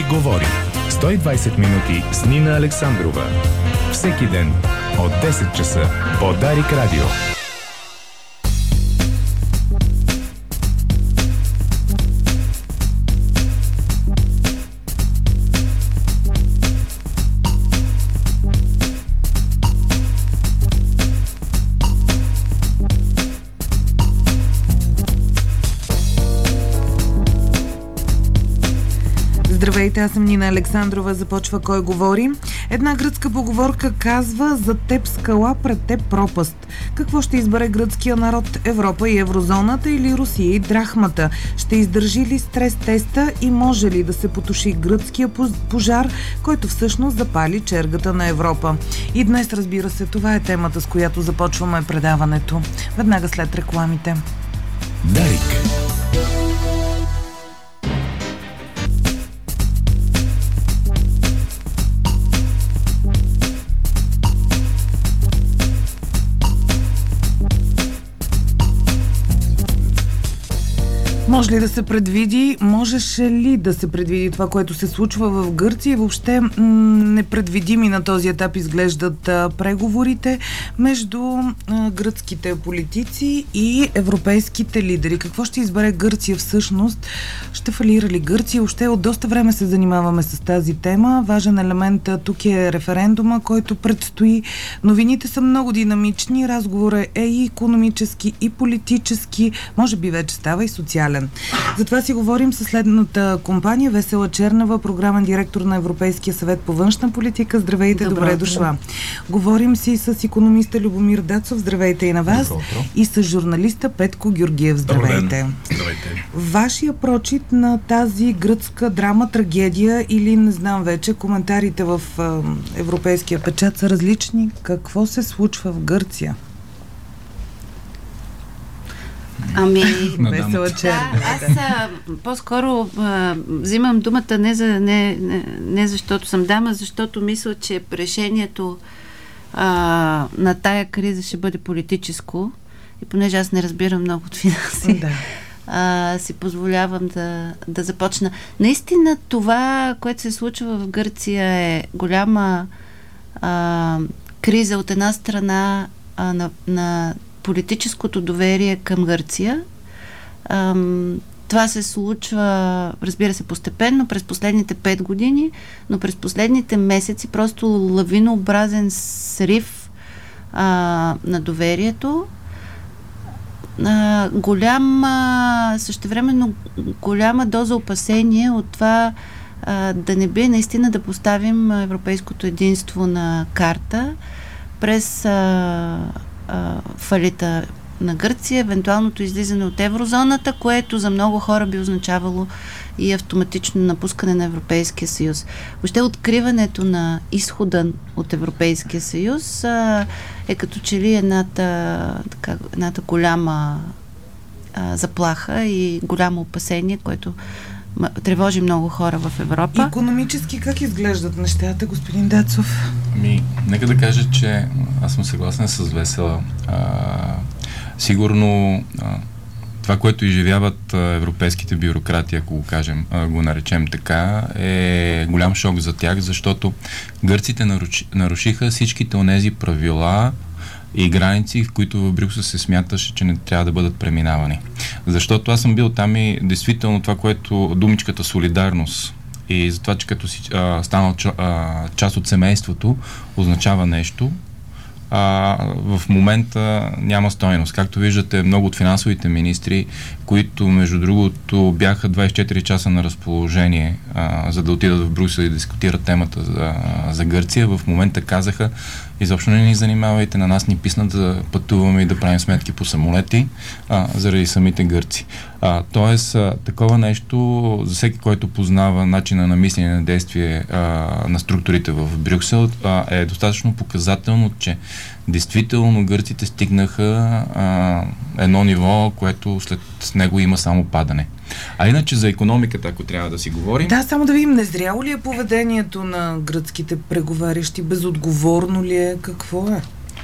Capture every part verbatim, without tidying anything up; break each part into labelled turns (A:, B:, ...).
A: Кой говори? сто и двайсет минути с Нина Александрова. Всеки ден от десет часа по Дарик Радио.
B: Здравейте, аз съм Нина Александрова. Започва Кой говори. Една гръцка поговорка казва: за теб скала, пред теб пропаст. Какво ще избере гръцкия народ? Европа и еврозоната или Русия и драхмата? Ще издържи ли стрес теста и може ли да се потуши гръцкия пожар, който всъщност запали чергата на Европа? И днес, разбира се, това е темата, с която започваме предаването. Веднага след рекламите.
A: Дарик.
B: Може ли да се предвиди, можеше ли да се предвиди това, което се случва в Гърция и въобще м- непредвидими на този етап изглеждат а, преговорите между а, гръцките политици и европейските лидери? Какво ще избере Гърция всъщност? Ще фалира ли Гърция? Въобще от доста време се занимаваме с тази тема. Важен елемент а, тук е референдума, който предстои. Новините са много динамични. Разговорът е и икономически, и политически. Може би вече става и социален. Затова си говорим със следната компания. Весела Чернева, програмен директор на Европейския съвет по външна политика. Здравейте, добре, добре дошла. Говорим си с икономиста Любомир Дацов. Здравейте и на вас. Добро. И с журналиста Петко Георгиев. Здравейте.
C: Здравейте.
B: Вашия прочит на тази гръцка драма, трагедия или не знам вече, коментарите в е, Европейския печат са различни. Какво се случва в Гърция?
D: Ами,
B: Весела Чернева.
D: Да, аз а, по-скоро а, взимам думата не, за, не, не, не защото съм дама, защото мисля, че решението а, на тая криза ще бъде политическо и понеже аз не разбирам много от финанси,
B: да.
D: а, си позволявам да, да започна. Наистина това, което се случва в Гърция е голяма а, криза от една страна а, на, на политическото доверие към Гърция. Ам, това се случва, разбира се, постепенно през последните пет години, но през последните месеци просто лавинообразен срив а, на доверието. А, голяма, същевременно голяма доза опасение от това а, да не би наистина да поставим европейското единство на карта през а, фалита на Гърция, евентуалното излизане от еврозоната, което за много хора би означавало и автоматично напускане на Европейския съюз. Въобще откриването на изхода от Европейския съюз а, е като че ли едната, така, едната голяма а, заплаха и голямо опасение, което тревожи много хора в Европа.
B: Икономически как изглеждат нещата, господин Дацов?
C: Ми, нека да кажа, че аз съм съгласен с Весела. А, сигурно а, това, което изживяват а, европейските бюрократи, ако го кажем, а, го наречем така, е голям шок за тях, защото гърците наруши, нарушиха всичките онези правила и граници, в които в Брюксел се смяташе, че не трябва да бъдат преминавани. Защото аз съм бил там и действително това, което думичката солидарност и за това, че като си а, станал а, част от семейството, означава нещо, а, в момента няма стойност. Както виждате, много от финансовите министри, които между другото бяха двайсет и четири часа на разположение, а, за да отидат в Брюксел и дискутират темата за, за Гърция, в момента казаха: изобщо не ни занимавайте, на нас ни писнат да пътуваме и да правим сметки по самолети а, заради самите гърци. А, тоест, а, такова нещо, за всеки, който познава начина на мислене на действие а, на структурите в Брюксел, а, е достатъчно показателно, че действително гърците стигнаха а, едно ниво, което след него има само падане. А иначе за икономиката, ако трябва да си говорим...
B: Да, само да видим, незряло ли е поведението на гръцките преговарящи? Безотговорно ли е? Какво е?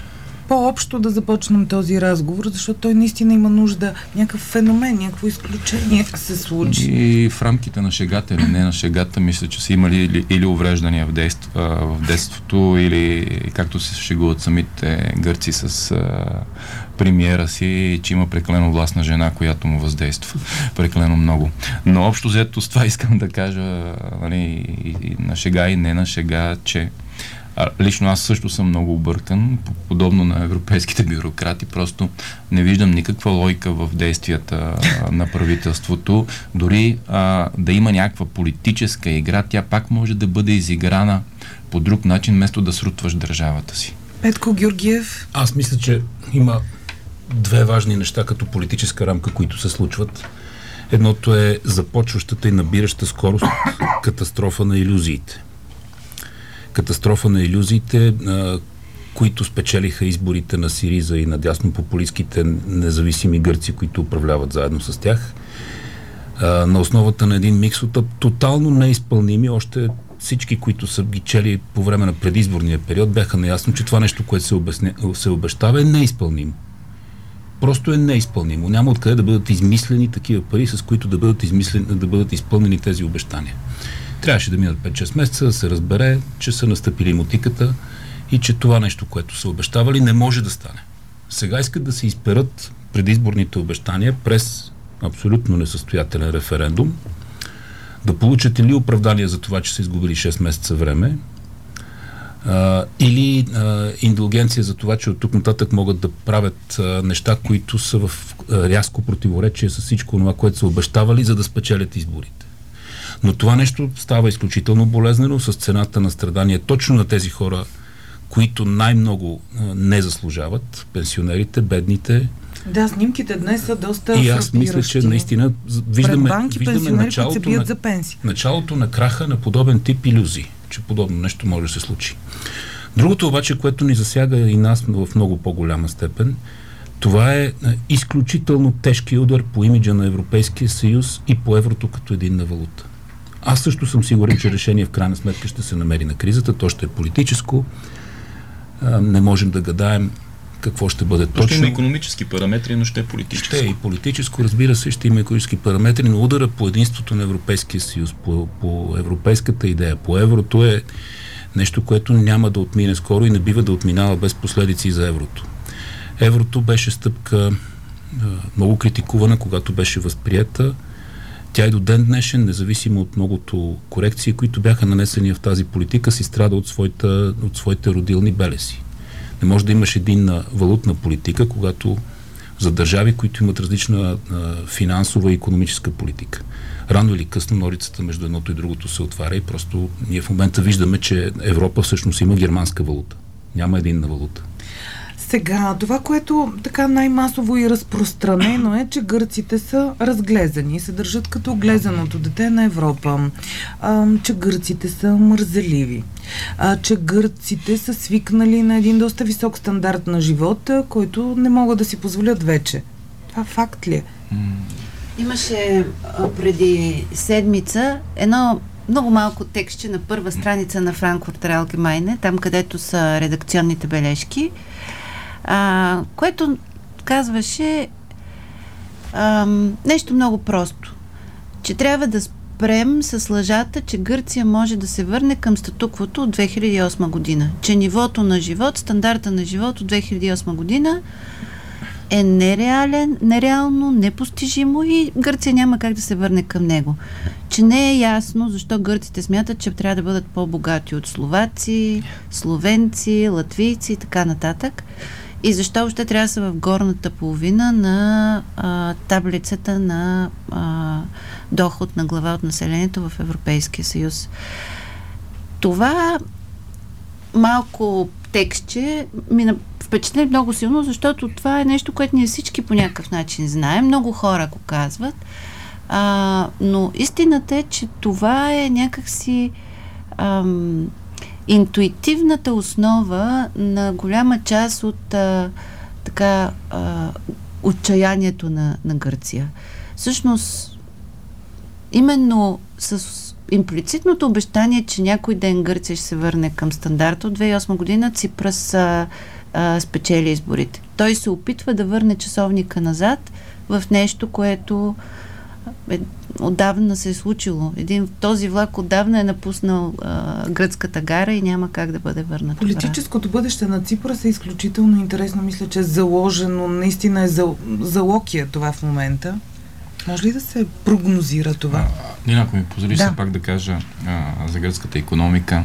B: по-общо да започнем този разговор, защото той наистина има нужда, някакъв феномен, някакво изключение се случи.
C: И в рамките на шегата или не на шегата, мисля, че са имали или, или увреждания в, действо, в детството, или както се шегуват самите гърци с а, премиера си, че има прекалено властна жена, която му въздейства прекалено много. Но общо взето с това искам да кажа, нали, и, и на шега и не на шега, че а, лично аз също съм много объркан, подобно на европейските бюрократи, просто не виждам никаква логика в действията а, на правителството. Дори а, да има някаква политическа игра, тя пак може да бъде изиграна по друг начин, вместо да срутваш държавата си.
B: Петко Георгиев?
E: Аз мисля, че има две важни неща като политическа рамка, които се случват. Едното е започващата и набираща скорост катастрофа на илюзиите. Катастрофа на илюзиите, а, които спечелиха изборите на Сириза и на дяснопопулистските независими гърци, които управляват заедно с тях. А, на основата на един микс от тотално неизпълними, още всички, които са ги чели по време на предизборния период, бяха наясно, че това нещо, което се, обясня, се обещава, е неизпълнимо. Просто е неизпълнимо. Няма откъде да бъдат измислени такива пари, с които да бъдат, измислени, да бъдат изпълнени тези обещания. Трябваше да минат пет-шест месеца, да се разбере, че са настъпили мотиката и че това нещо, което са обещавали, не може да стане. Сега искат да се изперат предизборните обещания през абсолютно несъстоятелен референдум, да получат или оправдание за това, че са изгубили шест месеца време, а, или а, индулгенция за това, че от тук нататък могат да правят а, неща, които са в а, рязко противоречие с всичко това, което са обещавали, за да спечелят изборите. Но това нещо става изключително болезнено с цената на страдание точно на тези хора, които най-много а, не заслужават, пенсионерите, бедните.
B: Да, снимките днес са доста
E: и аз мисля, че наистина виждаме,
B: банки,
E: виждаме началото, на,
B: за пенсии.
E: началото на краха на подобен тип илюзии, че подобно нещо може да се случи. Другото обаче, което ни засяга и нас в много по-голяма степен, това е изключително тежкия удар по имиджа на Европейския съюз и по еврото като единна валута. Аз също съм сигурен, че решение в крайна сметка ще се намери на кризата. То ще е политическо. Не можем да гадаем какво ще бъде точно.
C: Ще има икономически параметри, но ще е политическо.
E: Ще е и политическо, разбира се, ще има икономически параметри, но удара по единството на Европейския съюз, по, по европейската идея, по еврото е нещо, което няма да отмине скоро и не бива да отминава без последици за еврото. Еврото беше стъпка много критикувана, когато беше възприета. Тя и до ден днешен, независимо от многото корекции, които бяха нанесени в тази политика, си страда от своите, от своите родилни белеси. Не може да имаш единна валутна политика, когато за държави, които имат различна а, финансова и икономическа политика. Рано или късно норицата между едното и другото се отваря и просто ние в момента виждаме, че Европа всъщност има германска валута. Няма единна валута.
B: Сега, това, което така най-масово и разпространено е, че гърците са разглезени и се държат като глезеното дете на Европа, а, че гърците са мързеливи, а, че гърците са свикнали на един доста висок стандарт на живота, който не могат да си позволят вече. Това факт ли е?
D: Имаше а, преди седмица едно много малко текстче на първа страница на Frankfurter Allgemeine, там където са редакционните бележки, А, което казваше а, нещо много просто. Че трябва да спрем с лъжата, че Гърция може да се върне към статуквото от две хиляди и осма година. Че нивото на живот, стандарта на живот от две хиляди и осма година е нереален, нереално, непостижимо и Гърция няма как да се върне към него. Че не е ясно защо гърците смятат, че трябва да бъдат по-богати от словаци, словенци, латвийци и така нататък. И защо още трябва да са в горната половина на а, таблицата на а, доход на глава от населението в Европейския съюз. Това малко текстче ми впечатли много силно, защото това е нещо, което ние всички по някакъв начин знаем. Много хора го казват. А, но истината е, че това е някакси ам, интуитивната основа на голяма част от а, така а, отчаянието на, на Гърция. Всъщност, именно с имплицитното обещание, че някой ден Гърция ще се върне към стандарта от две хиляди и осма година, Ципрас а, а, спечели изборите. Той се опитва да върне часовника назад в нещо, което е, отдавна се е случило. Един, този влак отдавна е напуснал а, гръцката гара и няма как да бъде върнат.
B: Политическото бъдеще на Ципрас е изключително интересно. Мисля, че е заложено, наистина е зал, залокия това в момента. Може ли да се прогнозира това?
C: Нина, ако ми позволиш
B: да.
C: се пак да кажа а, за гръцката икономика.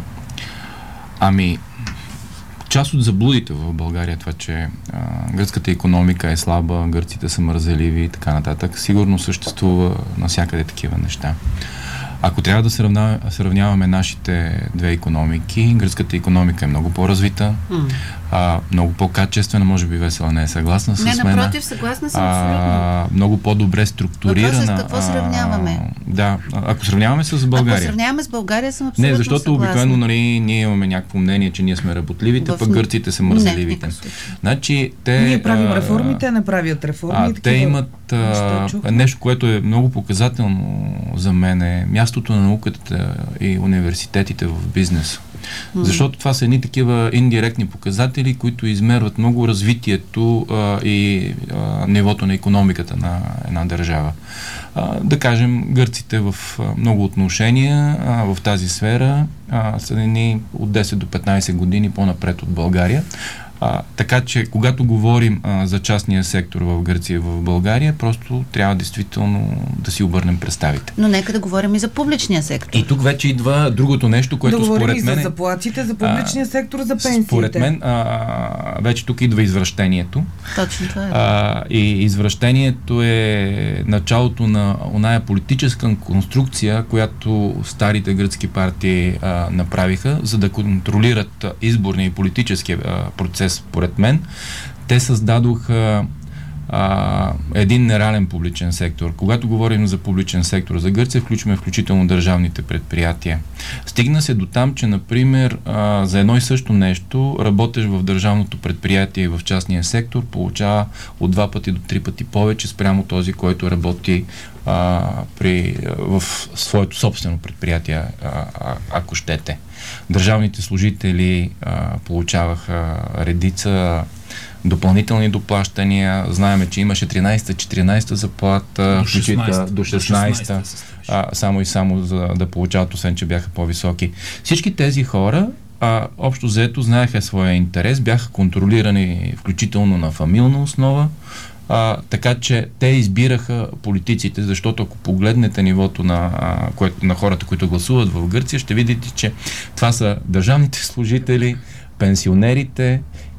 C: Ами, част от заблудите в България е това, че а, гръцката икономика е слаба, гърците са мързеливи и така нататък. Сигурно съществува навсякъде такива неща. Ако трябва да сравняваме, сравняваме нашите две икономики, гръцката икономика е много по-развита, mm. а, много по-качествена, може би Весела не е съгласна с мен.
D: Не, напротив, съгласна съм абсолютно.
C: Много по-добре структурирана.
D: Въпросът с какво сравняваме?
C: А, да, ако сравняваме с България.
D: Ако сравняваме с България, съм абсолютно
C: Не, защото
D: съгласна.
C: обикновено, нали, ние имаме някакво мнение, че ние сме работливите,
D: в...
C: пък гърците са мързеливите. Значи, те...
B: Ние правим реформи, те не правят реформи.
C: А, те имат а, нещо, което е много показателно за мен, е мястото на науката и университетите в бизнеса. Mm. Защото това са едни такива индиректни показатели, които измерват много развитието а, и а, нивото на икономиката на една държава. А, да кажем, гърците в а, много отношения а, в тази сфера а, са едни от десет до петнайсет години по-напред от България. А, така че, когато говорим а, за частния сектор в Гърция и в България, просто трябва действително да си обърнем представите.
D: Но нека да говорим и за публичния сектор.
C: И тук вече идва другото нещо, което
B: да
C: според мен...
B: Да за заплатите, за публичния а, сектор, за пенсиите.
C: Според мен а, вече тук идва извращението.
D: Точно това е.
C: А, и извращението е началото на оная политическа конструкция, която старите гръцки партии а, направиха, за да контролират изборния и политически а, процес, според мен. Те създадоха а, един нереален публичен сектор. Когато говорим за публичен сектор за Гърция, включваме включително държавните предприятия. Стигна се до там, че, например, а, за едно и също нещо, работеш в държавното предприятие и в частния сектор, получава от два пъти до три пъти повече спрямо този, който работи а, при, в своето собствено предприятие, а, а, ако щете. Държавните служители а, получаваха редица допълнителни доплащания. Знаеме, че имаше тринайсета-четиринайсета заплата,
E: до шестнайсета,
C: до шестнайсета, а, само и само за да получават, освен че бяха по-високи. Всички тези хора а, общо взето знаеха своя интерес, бяха контролирани включително на фамилна основа, а, така че те избираха политиците, защото ако погледнете нивото на, а, което, на хората, които гласуват в Гърция, ще видите, че това са държавните служители, пенсионерите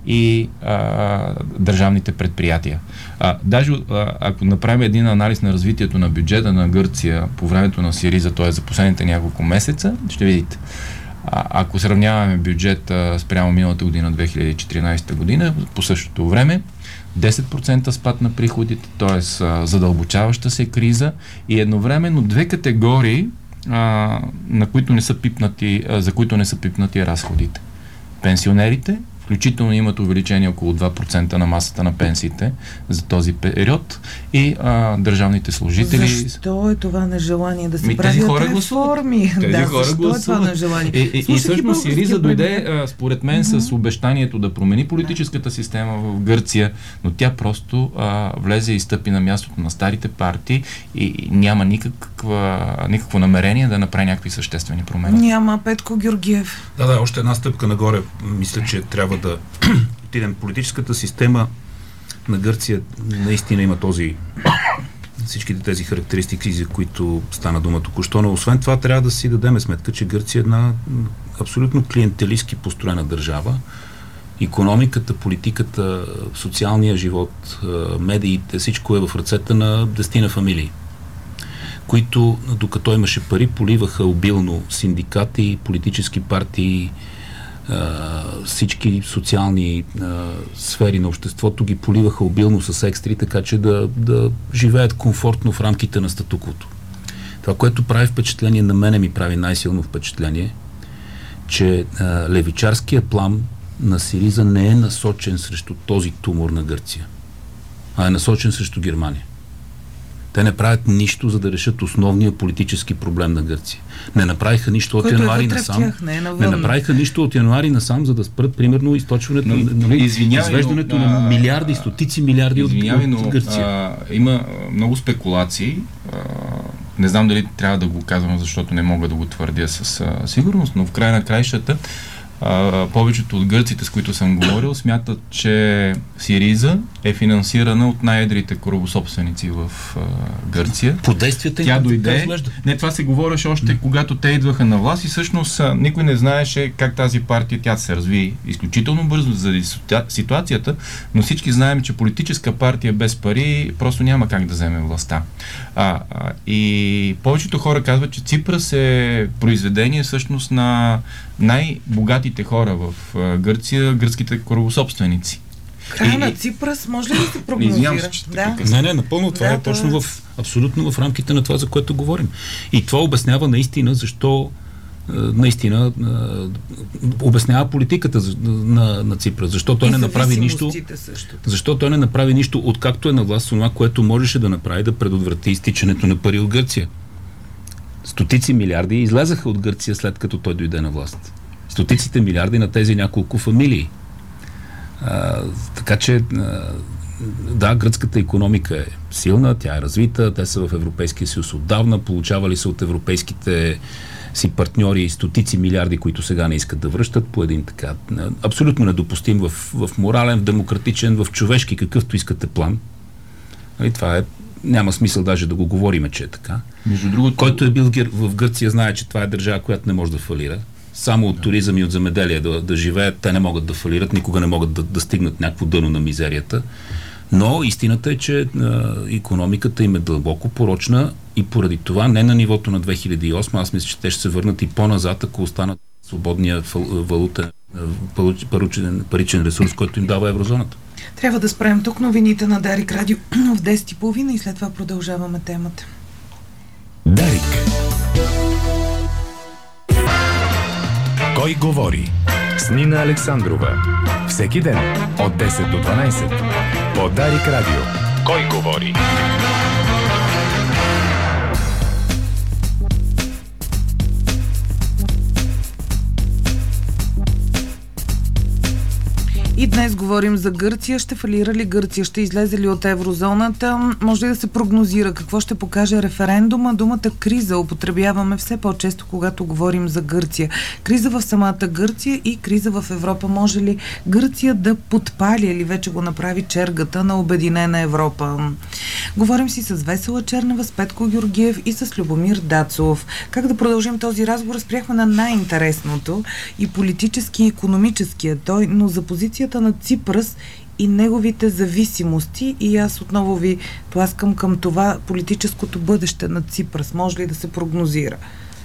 C: и а, държавните предприятия. А, даже а, ако направим един анализ на развитието на бюджета на Гърция по времето на Сириза, т.е. за последните няколко месеца, ще видите. А, ако сравняваме бюджета спрямо миналата година, две хиляди и четиринайсета година, по същото време, десет процента спад на приходите, т.е. задълбочаваща се криза и едновременно две категории, а, на които не са пипнати, а, за които не са пипнати разходите. Пенсионерите, включително имат увеличение около два процента на масата на пенсиите за този период и а, държавните служители.
B: Защо е това нежелание да се
C: Ми,
B: правят
C: хора
B: реформи?
C: Тези
B: да,
C: хора
B: защо
C: гласуват.
B: е това нежелание?
C: И, и, и всъщност Сириза дойде, а, според мен, uh-huh. с обещанието да промени политическата система в Гърция, но тя просто а, влезе и стъпи на мястото на старите партии и няма никаква, никакво намерение да направи някакви съществени промени.
B: Няма Петко Георгиев.
E: Да, да, още една стъпка нагоре. Мисля, че трябва да отидем. Политическата система на Гърция наистина има този всичките тези характеристики, за които стана дума току-що, но освен това трябва да си дадем сметка, че Гърция е една абсолютно клиентелистки построена държава. Икономиката, политиката, социалния живот, медиите, всичко е в ръцете на десетина фамилии, които, докато имаше пари, поливаха обилно синдикати, политически партии, всички социални а, сфери на обществото ги поливаха обилно с екстри, така че да, да живеят комфортно в рамките на статуквото. Това, което прави впечатление, на мене ми прави най-силно впечатление, че а, левичарския план на Сириза не е насочен срещу този тумор на Гърция, а е насочен срещу Германия. Те не правят нищо, за да решат основния политически проблем на Гърция. Не направиха нищо от януари
B: е
E: насам.
B: тях, не, е
E: не направиха нищо от януари насам, за да спрат, примерно, източването, нали, извеждането
C: но,
E: на милиарди, стотици милиарди от, от Гърция.
C: А, има много спекулации. А, не знам дали трябва да го казвам, защото не мога да го твърдя с а, сигурност, но в края на краищата Uh, повечето от гърците, с които съм говорил, смятат, че Сириза е финансирана от най-едрите корабособственици в uh, Гърция.
E: По действията
C: Тя дойде. Не, това се говореше още mm. когато те идваха на власт и всъщност uh, никой не знаеше как тази партия тя се разви изключително бързо заради ситуацията, но всички знаем, че политическа партия без пари просто няма как да вземе властта. Uh, uh, и повечето хора казват, че Ципрас е произведение всъщност на най-богатите хора в uh, Гърция, гръцките корабособственици.
B: Края на Ципрас може ли да се прогнозира?
C: Се, че
B: да.
E: Не, не, напълно. Това
B: да,
E: е точно в, абсолютно в рамките на това, за което говорим. И това обяснява наистина защо наистина обяснява политиката на, на Ципрас. Защо той не направи нищо, защо той не направи нищо, откакто е на власт, това, което можеше да направи, да предотврати изтичането на пари от Гърция. Стотици милиарди излезаха от Гърция след като той дойде на власт. Стотиците милиарди на тези няколко фамилии. А, така че а, да, гръцката икономика е силна, тя е развита, те са в Европейския съюз отдавна, получавали са от европейските си партньори стотици милиарди, които сега не искат да връщат по един така абсолютно недопустим в, в морален, в демократичен, в човешки, какъвто искате план. И това е, няма смисъл даже да го говорим, че е така.
C: Между другото,
E: който е бил в Гърция, знае, че това е държава, която не може да фалира. Само от туризъм и от земеделие да, да живеят, те не могат да фалират, никога не могат да, да стигнат някакво дъно на мизерията. Но истината е, че а, икономиката им е дълбоко порочна и поради това не на нивото на две хиляди и осма, аз мисля, че те ще се върнат и по-назад, ако останат свободния валутен, паричен, паричен ресурс, който им дава еврозоната.
B: Трябва да спрем тук новините на Дарик Радио в десет и половина и след това продължаваме темата.
A: Дарик. Кой говори? С Нина Александрова. Всеки ден от десет до дванайсет по Дарик Радио. Кой говори?
B: И днес говорим за Гърция. Ще фалира ли Гърция? Ще излезе ли от еврозоната? Може ли да се прогнозира какво ще покаже референдума? Думата криза употребяваме все по-често, когато говорим за Гърция. Криза в самата Гърция и криза в Европа. Може ли Гърция да подпали или вече го направи чергата на обединена Европа? Говорим си с Весела Чернева, с Петко Георгиев и с Любомир Дацов. Как да продължим този разговор? Спряхме на най-интересното и политически и икономическия той, но за позиция на Ципрас и неговите зависимости и аз отново ви тласкам към това политическото бъдеще на Ципрас. Може ли да се прогнозира?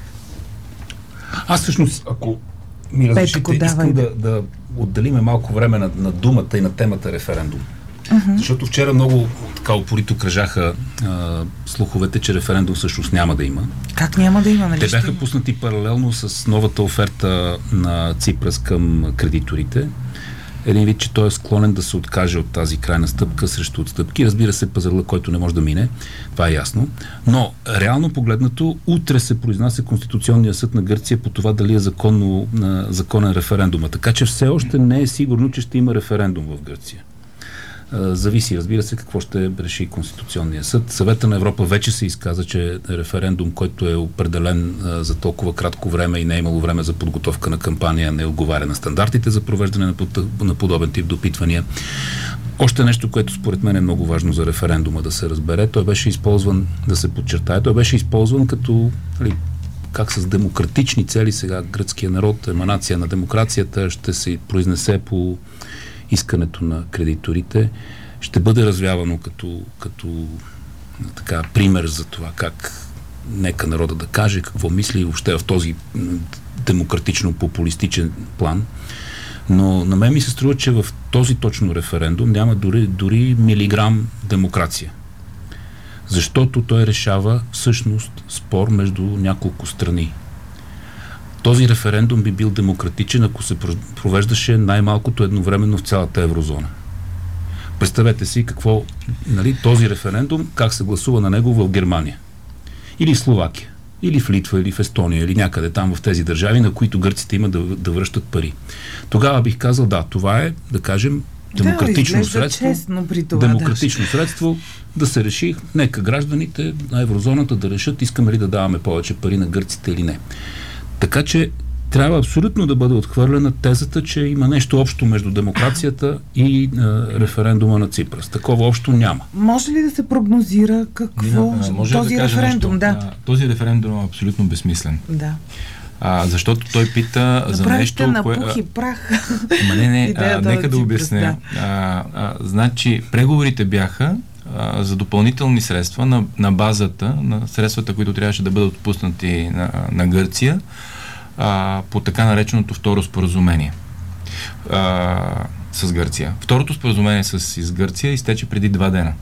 E: Аз всъщност, ако ми разрешите, Петко, искам да, да отделиме малко време на, на думата и на темата референдум. Uh-huh. Защото вчера много така упорито кръжаха а, слуховете, че референдум всъщност няма да има.
B: Как няма да има? Нали?
E: Те бяха пуснати паралелно с новата оферта на Ципрас към кредиторите. Един вид, че той е склонен да се откаже от тази крайна стъпка срещу отстъпки. Разбира се, пазарла, който не може да мине. Това е ясно. Но, реално погледнато, утре се произнася Конституционния съд на Гърция по това дали е законно, законен референдума. Така че все още не е сигурно, че ще има референдум в Гърция. Зависи, разбира се, какво ще реши Конституционния съд. Съвета на Европа вече се изказа, че референдум, който е определен а, за толкова кратко време и не е имало време за подготовка на кампания, не отговаря на стандартите за провеждане на, под, на подобен тип допитвания. Още нещо, което според мен е много важно за референдума да се разбере, той беше използван, да се подчертае, той беше използван като али, как с демократични цели сега гръцкия народ, еманация на демокрацията, ще се произнесе по искането на кредиторите, ще бъде развявано като, като така, пример за това как нека народа да каже какво мисли въобще в този демократично-популистичен план. Но на мен ми се струва, че в този точно референдум няма дори, дори милиграм демокрация. Защото той решава всъщност спор между няколко страни. Този референдум би бил демократичен, ако се провеждаше най-малкото едновременно в цялата еврозона. Представете си какво, нали, този референдум, как се гласува на него в Германия. Или в Словакия, или в Литва, или в Естония, или някъде там в тези държави, на които гърците имат да, да връщат пари. Тогава бих казал, да, това е, да кажем, демократично
B: да,
E: средство,
B: при това,
E: демократично
B: да.
E: средство да се реши, нека гражданите на еврозоната да решат, искаме ли да даваме повече пари на гърците или не. Така че трябва абсолютно да бъде отхвърлена тезата, че има нещо общо между демокрацията и е, референдума на Ципрас. Такова общо няма.
B: Може ли да се прогнозира какво
C: Не, може
B: този
C: да
B: референдум?
C: Да.
B: Да.
C: Този референдум е абсолютно безсмислен.
B: Да.
C: А, защото той пита за нещо...
B: на
C: кое...
B: пух и прах.
C: Ма не, не, а, нека да обясня.
B: Да.
C: А, а, значи, преговорите бяха а, за допълнителни средства на, на базата, на средствата, които трябваше да бъдат отпуснати на, на Гърция, а, по така нареченото второ споразумение а, с Гърция. Второто споразумение с из Гърция изтече преди два дена.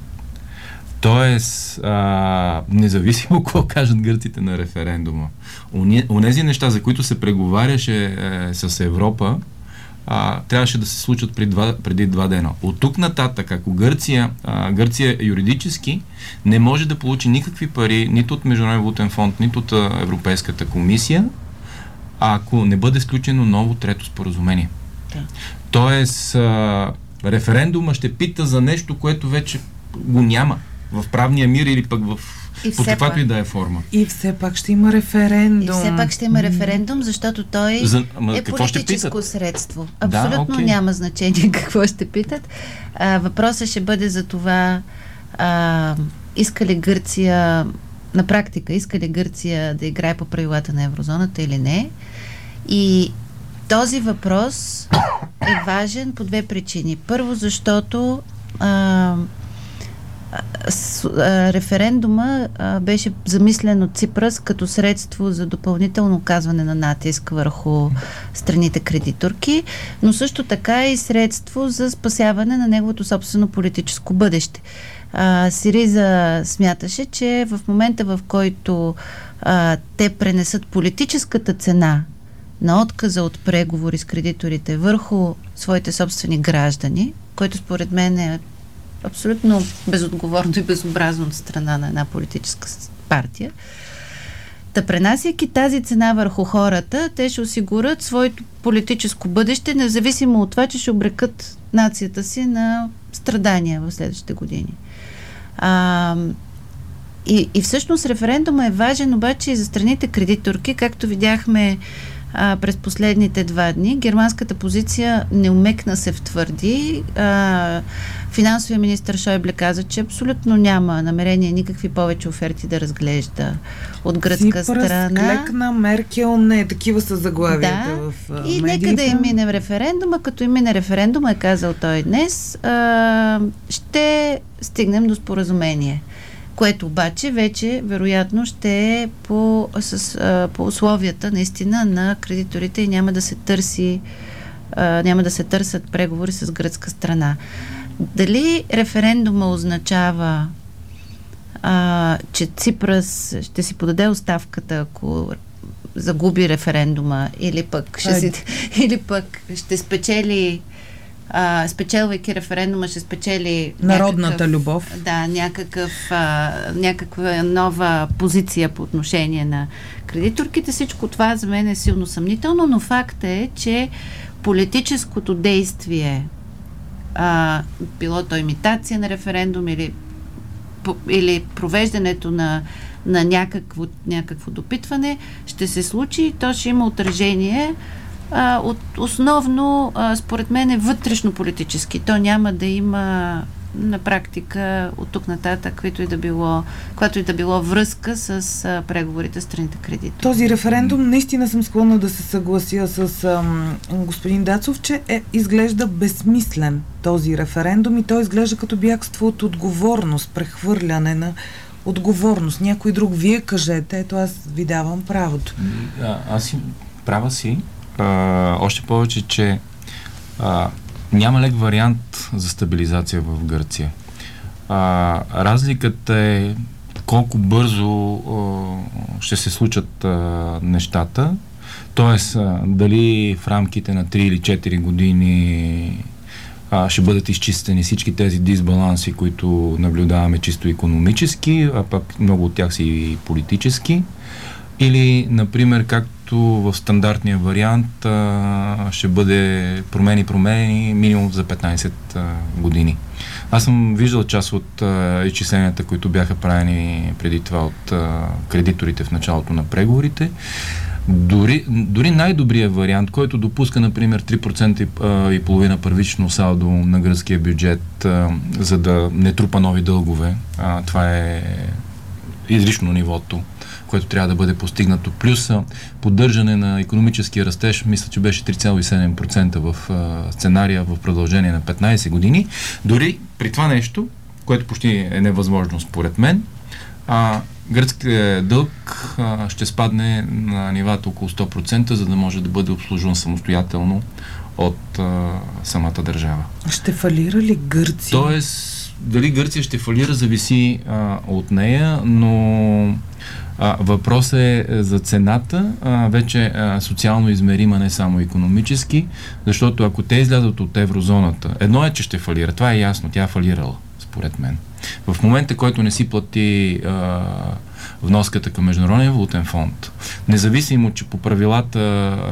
C: Тоест, а, независимо какво кажат гърците на референдума, онези неща, за които се преговаряше е, с Европа, а, трябваше да се случат преди два, преди два дена. От тук нататък, ако Гърция, а, Гърция юридически не може да получи никакви пари, нито от Международен валутен фонд, нито от а, Европейската комисия, ако не бъде сключено ново трето споразумение.
D: Да.
C: Тоест, а, референдума ще пита за нещо, което вече го няма в правния мир или пък в по каквато и да е форма.
B: И все пак ще има референдум.
D: И все пак ще има референдум, защото той
C: За, ама,
D: е политическо средство. Абсолютно
C: да, okay.
D: няма значение какво ще питат. А, въпросът ще бъде за това а, иска ли Гърция на практика, иска ли Гърция да играе по правилата на еврозоната или не. И този въпрос е важен по две причини. Първо, защото а, С, а, референдума а, беше замислен от Ципрас като средство за допълнително оказване на натиск върху страните кредиторки, но също така и средство за спасяване на неговото собствено политическо бъдеще. А, Сириза смяташе, че в момента, в който а, те пренесат политическата цена на отказа от преговори с кредиторите върху своите собствени граждани, който според мен е абсолютно безотговорно и безобразно от страна на една политическа партия. Та пренасяйки тази цена върху хората, те ще осигурят своето политическо бъдеще, независимо от това, че ще обрекат нацията си на страдания в следващите години. А, и, и всъщност референдума е важен обаче и за страните кредиторки, както видяхме А, през последните два дни. Германската позиция не умекна се втвърди. А, финансовия министър Шойбле каза, че абсолютно няма намерение никакви повече оферти да разглежда от гръцка
B: Ципрас,
D: страна.
B: клекна, Меркел, не, такива са заглавията
D: да,
B: в а,
D: и
B: медиите.
D: нека да им минем референдума. Като им мине референдума, е казал той днес, а, ще стигнем до споразумение. Което обаче вече вероятно ще е по, с, а, по условията наистина на кредиторите и няма да се търси а, няма да се търсят преговори с гръцка страна. Дали референдума означава а, че Ципрас ще си подаде оставката, ако загуби референдума, или пък ще, си, или пък ще спечели Uh, спечелвайки референдума, ще спечели
B: народната
D: някакъв,
B: любов.
D: Да, някакъв, uh, някаква нова позиция по отношение на кредиторките. Всичко това за мен е силно съмнително, но факт е, че политическото действие, uh, било то имитация на референдум или, по, или провеждането на, на някакво, някакво допитване, ще се случи и то ще има отражение А, от, основно, а, според мен, е вътрешно-политически. То няма да има на практика от тук нататък, което и да било, което и да било връзка с а, преговорите с страните кредитори.
B: Този референдум, наистина съм склонна да се съглася с ам, господин Дацов, че е, изглежда безсмислен този референдум и той изглежда като бягство от отговорност, прехвърляне на отговорност. Някой друг, вие кажете, ето аз ви давам правото.
C: А, аз си права си. Uh, още повече, че uh, няма лек вариант за стабилизация в Гърция. Uh, разликата е колко бързо uh, ще се случат uh, нещата. Тоест, uh, дали в рамките на три или четири години а, ще бъдат изчистени всички тези дисбаланси, които наблюдаваме чисто икономически, а пък много от тях са и политически. Или, например, както в стандартния вариант а, ще бъде промени-промени минимум за петнайсет а, години. Аз съм виждал част от а, изчисленията, които бяха правени преди това от а, кредиторите в началото на преговорите. Дори, дори най-добрият вариант, който допуска, например, три процента и, а, и половина първично салдо на гръцкия бюджет, а, за да не трупа нови дългове, а, това е излишно нивото, което трябва да бъде постигнато. Плюс поддържане на икономическия растеж, мисля, че беше три цяло и седем процента в а, сценария в продължение на петнайсет години. Дори при това нещо, което почти е невъзможно според мен, а, гръцкият дълг а, ще спадне на нивата около сто процента, за да може да бъде обслужван самостоятелно от а, самата държава.
B: Ще фалира ли Гърция?
C: Тоест, дали Гърция ще фалира, зависи а, от нея, но а, въпросът е за цената, а, вече а, социално измерима, не само икономически, защото ако те излязат от еврозоната, едно е, че ще фалира, това е ясно, тя е фалирала, според мен. В момента, който не си плати а, вноската към Международния валутен фонд, независимо, че по правилата а,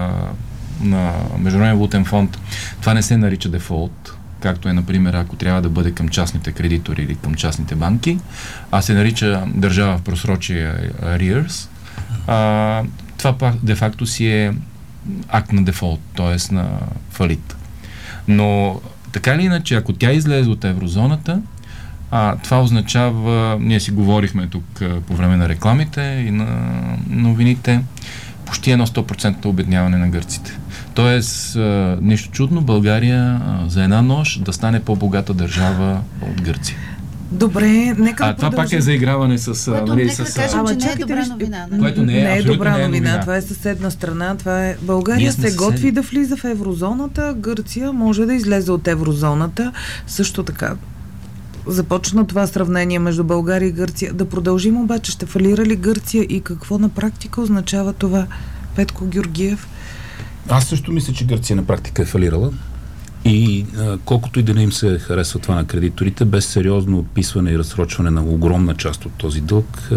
C: на Международния валутен фонд това не се нарича дефолт, както е, например, ако трябва да бъде към частните кредитори или към частните банки, а се нарича държава в просрочие arrears, а, това пак де-факто си е акт на дефолт, т.е. на фалит. Но така или иначе, ако тя излезе от еврозоната, а, това означава, ние си говорихме тук а, по време на рекламите и на новините, почти едно сто процента обедняване на гърците. Тоест, а, нищо чудно, България а, за една нощ да стане по-богата държава от Гърция.
B: Добре, нека да
C: А това пак е заиграване с...
D: Което
C: нали,
D: нека
C: с,
D: да кажем,
B: Ама
D: че не е
B: чакайте,
D: добра
B: виж-
D: новина.
B: Н-
C: Което не е,
B: не е
C: абсолютно
B: добра
C: не е
B: новина.
C: новина.
B: Това е съседна страна. Това е... България
C: Ние сме
B: се готви
C: съседи.
B: да влиза в еврозоната, Гърция може да излезе от еврозоната. Също така започна това сравнение между България и Гърция. Да продължим обаче, ще фалира ли Гърция и какво на практика означава това? Петко Георгиев.
E: Аз също мисля, че Гърция на практика е фалирала. И а, колкото и да не им се харесва това на кредиторите, без сериозно отписване и разсрочване на огромна част от този дълг, а,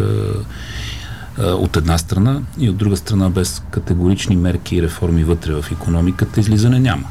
E: а, от една страна, и от друга страна без категорични мерки и реформи вътре в икономиката, излизане няма.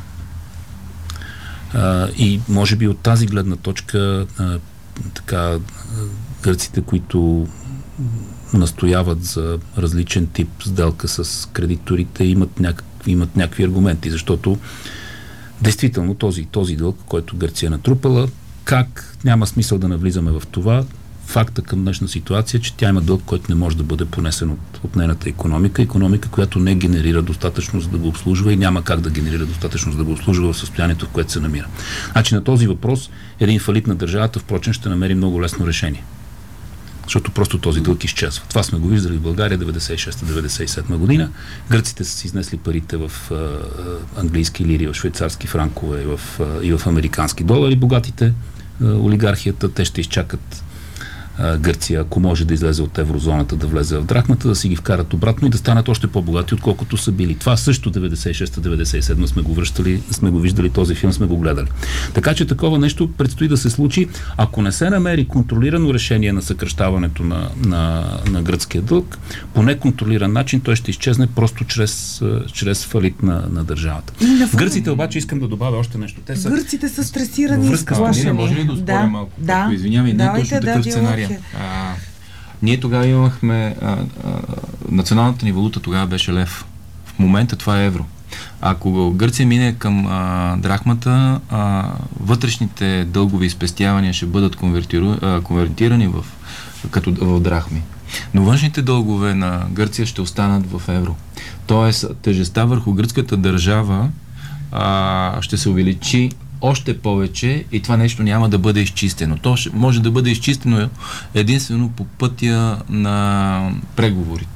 E: А, и може би от тази гледна точка а, така, гърците, които настояват за различен тип сделка с кредиторите, имат, някак, имат някакви аргументи, защото действително този, този дълг, който Гърция е натрупала, как няма смисъл да навлизаме в това. Факта към днешна ситуация, че тя има дълг, който не може да бъде понесен от, от нейната икономика. Икономика, която не генерира достатъчно, за да го обслужва и няма как да генерира достатъчно, за да го обслужва в състоянието, в което се намира. Значи на този въпрос един фалит на държавата, впрочем, ще намери много лесно решение. Защото просто този дълг изчезва. Това сме го виждали в България деветдесет и шеста деветдесет и седма година. Гърците са си изнесли парите в а, английски лири, в швейцарски франкове и в, а, и в американски долари. Богатите а, олигархията, те ще изчакат а, Гърция, ако може да излезе от еврозоната, да влезе в драхмата, да си ги вкарат обратно и да станат още по-богати, отколкото са били. Това също деветдесет и шеста деветдесет и седма сме го връщали, сме го виждали, този филм сме го гледали. Така че такова нещо предстои да се случи, ако не се намери контролирано решение на съкращаването на, на, на гръцкия дълг, по неконтролиран начин той ще изчезне просто чрез, чрез фалит на, на държавата. В Гърците обаче искам да добавя още нещо. Те са...
B: Гърците са стресирани и
C: Връзка с
B: сплашени.
C: Антонина, може ли да успоря
B: Да,
C: малко?
B: да.
C: Ако извинявай, не е
B: Давайте,
C: точно
B: да,
C: такъв
B: диалог
C: сценарий.
B: е.
C: А, ние тогава имахме... А, а, националната ни валута тогава беше лев. В момента това е евро. Ако Гърция мине към а, драхмата, а, вътрешните дългови изпестявания ще бъдат конвертиру, а, конвертирани в, като в драхми. Но външните дългове на Гърция ще останат в евро. Тоест, тежестта върху гръцката държава а, ще се увеличи още повече и това нещо няма да бъде изчистено. То ще, може да бъде изчистено единствено по пътя на преговорите.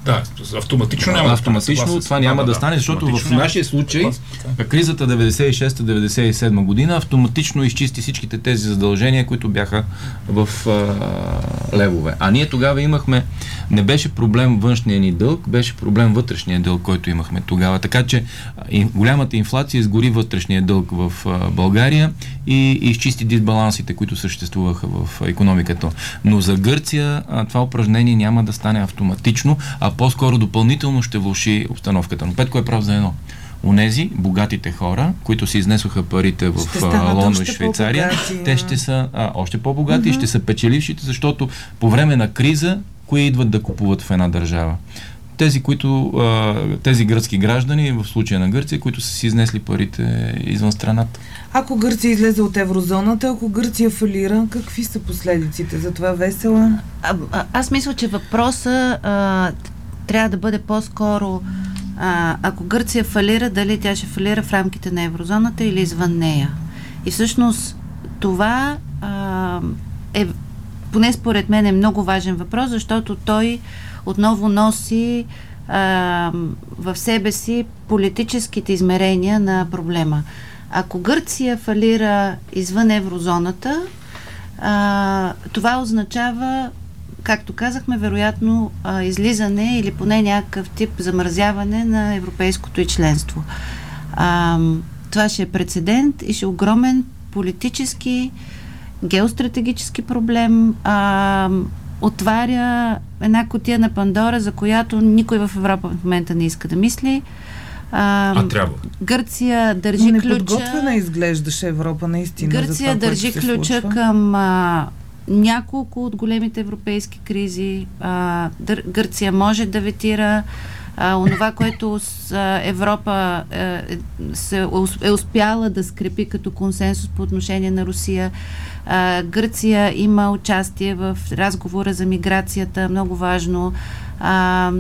E: Да, автоматично няма
C: автоматично
E: да
C: това няма да, да, да стане, защото в нашия случай кризата деветдесет и шеста деветдесет и седма година автоматично изчисти всичките тези задължения, които бяха в а, левове. А ние тогава имахме, не беше проблем външния ни дълг, беше проблем вътрешния дълг, който имахме тогава. Така че и, голямата инфлация изгори вътрешния дълг в а, България и, и изчисти дисбалансите, които съществуваха в икономиката. Но за Гърция а, това упражнение няма да стане автоматично, а по-скоро допълнително ще влоши обстановката. Но Петко е прав за едно. Онези, богатите хора, които си изнесоха парите в Лондон и Швейцария, те ще са а, още по-богати mm-hmm. и ще са печелившите, защото по време на криза, кои идват да купуват в една държава? Тези, които, а, тези гръцки граждани, в случая на Гърция, които са си изнесли парите извън страната.
B: Ако Гърция излезе от еврозоната, ако Гърция фалира, какви са последиците за това, Весела?
D: А, а, аз мисля, че въпросът а, трябва да бъде по-скоро а, ако Гърция фалира, дали тя ще фалира в рамките на еврозоната или извън нея. И всъщност това а, е, поне според мен е много важен въпрос, защото той отново носи а, в себе си политическите измерения на проблема. Ако Гърция фалира извън еврозоната, а, това означава, както казахме, вероятно а, излизане или поне някакъв тип замразяване на европейското и членство. А, това ще е прецедент и ще е огромен политически, геостратегически проблем. А, отваря една кутия на Пандора, за която никой в Европа в момента не иска да мисли. А,
E: а трябва.
D: Гърция държи ключа...
B: Неподготвена изглеждаше Европа наистина.
D: Гърция
B: за това,
D: държи ключа към а, няколко от големите европейски кризи. А, Дър, Гърция може да ветира а, онова, което с а, Европа а, се, е успяла да скрепи като консенсус по отношение на Русия. А, Гърция има участие в разговора за миграцията, много важно. А,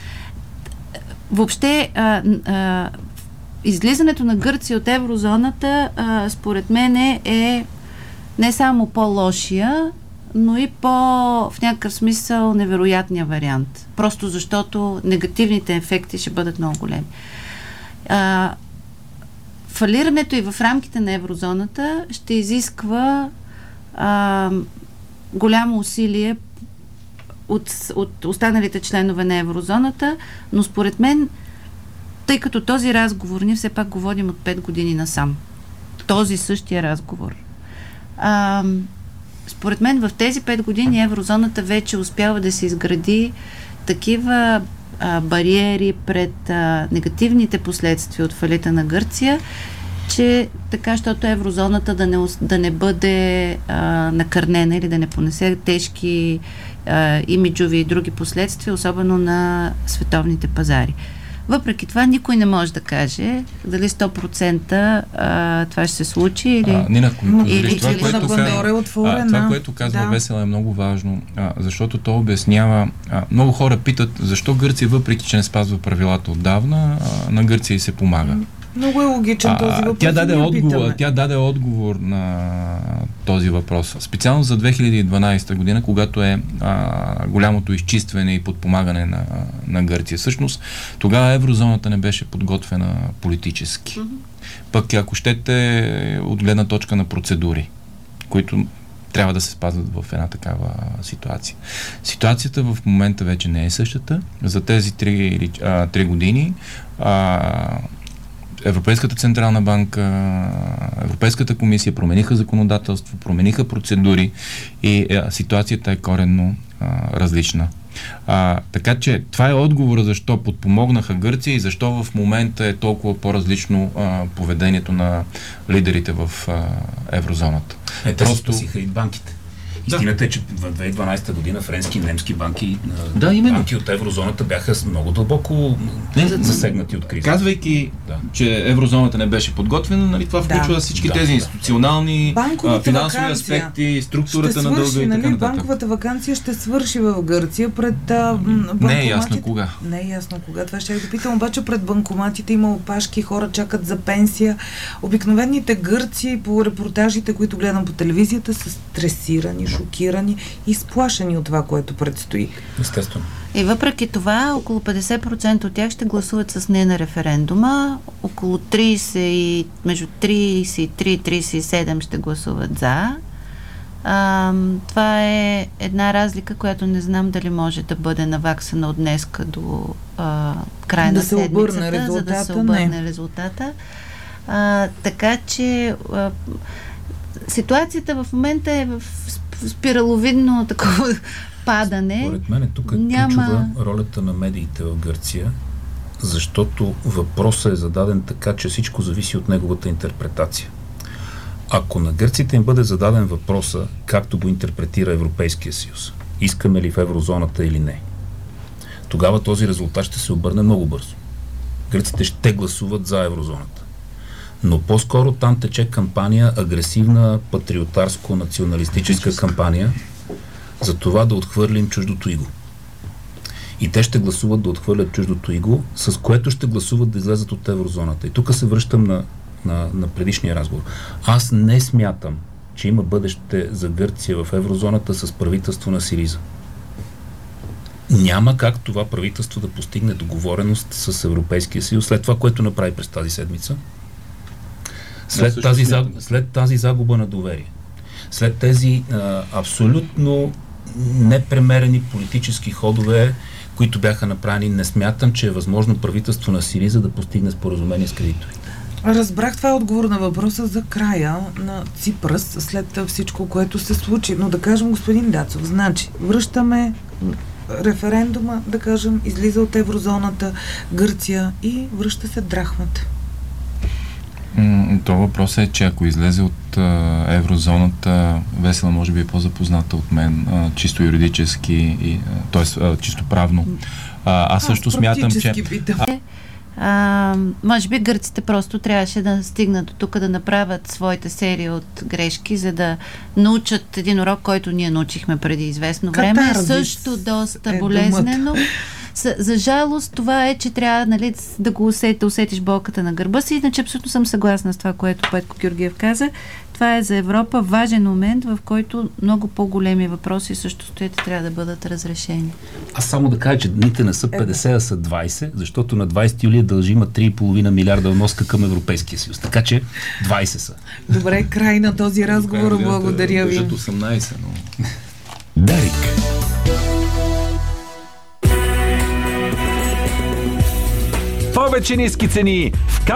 D: Въобще, а, а, излизането на Гърция от еврозоната, а, според мен е не само по-лошия, но и по, в някакъв смисъл, невероятния вариант. Просто защото негативните ефекти ще бъдат много големи. А, фалирането и в рамките на еврозоната ще изисква а, голямо усилие От, от останалите членове на еврозоната, но според мен, тъй като този разговор ние все пак го водим от пет години насам. Този същия разговор. А, според мен в тези пет години еврозоната вече успява да се изгради такива а, бариери пред а, негативните последствия от фалита на Гърция, че така, защото еврозоната да не, да не бъде а, накърнена или да не понесе тежки а, имиджови и други последствия, особено на световните пазари. Въпреки това, никой не може да каже дали сто процента а, това ще се случи или...
C: А, Нина,
D: или,
C: това,
D: или,
C: което казва,
B: е
C: а, това, което казва да. Весела, е много важно, а, защото то обяснява... А, много хора питат, защо Гърция, въпреки че не спазва правилата отдавна, а, на Гърция и се помага.
B: Много е логичен този въпрос.
C: Тя даде, отговор, тя даде отговор на този въпрос. Специално за две хиляди и дванадесета година, когато е а, голямото изчистване и подпомагане на, на Гърция. Всъщност, тогава еврозоната не беше подготвена политически. Mm-hmm. Пък, ако щете, от гледна точка на процедури, които трябва да се спазват в една такава ситуация. Ситуацията в момента вече не е същата. За тези три години а, Европейската централна банка, Европейската комисия промениха законодателство, промениха процедури и а, ситуацията е коренно а, различна. А, така че това е отговора защо подпомогнаха Гърция и защо в момента е толкова по-различно а, поведението на лидерите в а, еврозоната.
E: Е, те Просто... спасиха и банките. Истината да. е, че в две хиляди и дванадесета година френски и немски банки, да, банки от еврозоната бяха много дълбоко не, засегнати от криза.
C: Казвайки, да. че еврозоната не беше подготвена, нали, това включва да. всички да, тези да. институционални, а, финансови аспекти, структурата на дълга и
B: нали,
C: така нататък.
B: Банковата ваканция ще свърши в Гърция пред а, банкоматите.
C: Не е ясно кога.
B: Не е ясно кога. Това ще я го питам, обаче пред банкоматите има опашки, хора чакат за пенсия. Обикновените гърци по репортажите, които гледам по телевизията, са стресирани, шокирани и сплашени от това, което предстои.
E: Естествено.
D: И въпреки това, около петдесет процента от тях ще гласуват с не на референдума, около трийсет и, между трийсет и три и трийсет и седем ще гласуват за. А, това е една разлика, която не знам дали може да бъде наваксана от днеска до а, края
B: да
D: на седмицата, за да се обърне
B: не.
D: резултата. А, така че а, ситуацията в момента е в спираловидно такова падане.
E: Според мен тук е
D: Няма...
E: ключова ролята на медиите в Гърция, защото въпросът е зададен така, че всичко зависи от неговата интерпретация. Ако на гърците им бъде зададен въпроса, както го интерпретира Европейския съюз, искаме ли в еврозоната или не, тогава този резултат ще се обърне много бързо. Гърците ще гласуват за еврозоната. Но по-скоро там тече кампания, агресивна, патриотарско-националистическа кампания, за това да отхвърлим чуждото иго. И те ще гласуват да отхвърлят чуждото иго, с което ще гласуват да излезат от еврозоната. И тук се връщам на, на, на предишния разговор. Аз не смятам, че има бъдеще за Гърция в еврозоната с правителство на Сириза. Няма как това правителство да постигне договореност с Европейския съюз след това, което направи през тази седмица. След, тази, след тази загуба на доверие. След тези а, абсолютно непремерени политически ходове, които бяха направени, не смятам, че е възможно правителство на Сириза да постигне споразумение с кредиторите.
B: Разбрах, това е отговор на въпроса за края на Ципрас след всичко, което се случи. Но да кажем, господин Дацов, значи, връщаме референдума, да кажем, излиза от еврозоната Гърция и връща се драхмата.
C: То въпросът е, че ако излезе от а, еврозоната, Весела може би е по-запозната от мен, а, чисто юридически, т.е. чисто правно. А, аз също аз смятам, че...
D: А, може би гърците просто трябваше да стигнат до тук да направят своите серии от грешки, за да научат един урок, който ние научихме преди известно време. Е също доста е болезнено. За, за жалост това е, че трябва, нали, да го усети, да усетиш болката на гърба си. Иначе абсолютно съм съгласна с това, което Петко Георгиев каза. Това е за Европа важен момент, в който много по-големи въпроси също стоят и трябва да бъдат разрешени.
E: Аз само да кажа, че дните не са петдесет, а са двайсет, защото на двайсети юли дължима три и половина милиарда вноска към Европейския съюз. Така че двайсет са.
B: Добре, край на този разговор. Благодаря ви.
C: осемнайсет, но...
A: Дарик.
F: Повече ниски цени в